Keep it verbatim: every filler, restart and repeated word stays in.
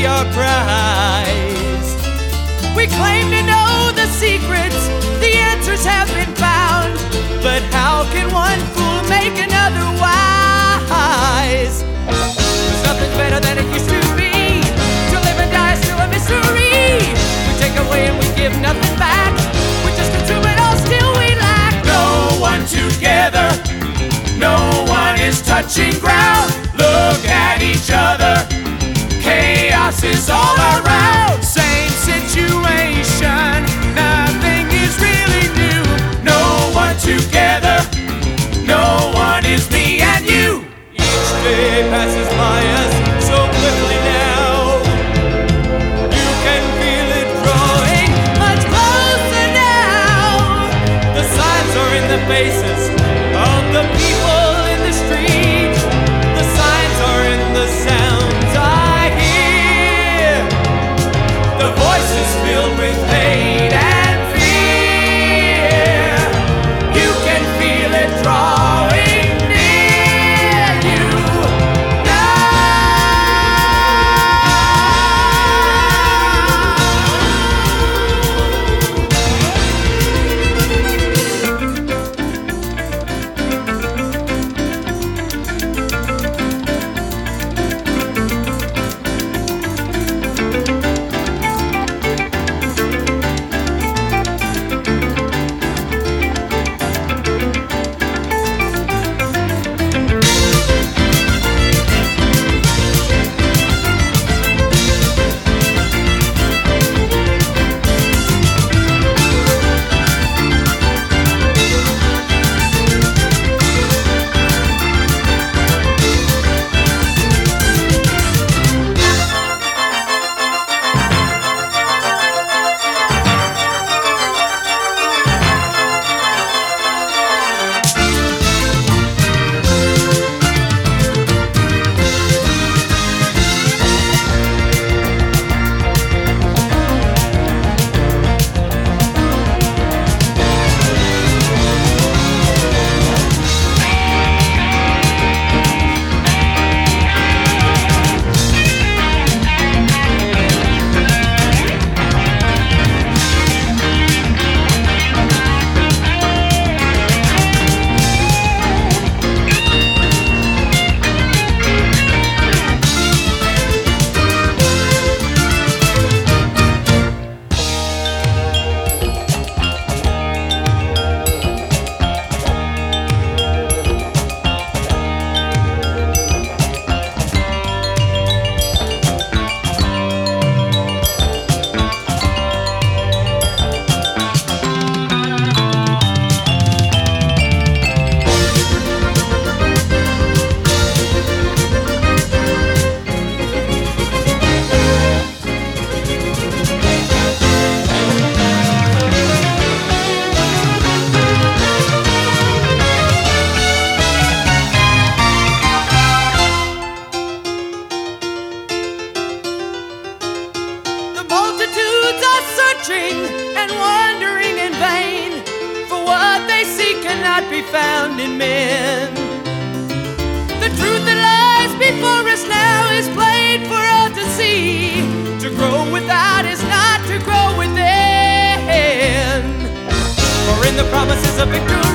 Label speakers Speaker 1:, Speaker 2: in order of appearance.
Speaker 1: be our prize. We claim to know the secrets, the answers have been found, but how can one fool make another wise? There's nothing better than it used to be. To live and die is still a mystery. We take away and we give nothing back. We just consume it all, still we lack. No one together, no one is touching ground. Look at each other, chaos is all around. Same situation, nothing is really new. No one together, no one is me and you. Each day passes by us so quickly now. You can feel it drawing much closer now. The signs are in the faces of the people in the street. The signs are in the sounds I hear. The voices filled with pain and fear. You can feel it drawing near you and wandering in vain, for what they seek cannot be found in men. The truth that lies before us now is plain for all to see. To grow without is not to grow within. For in the promises of victory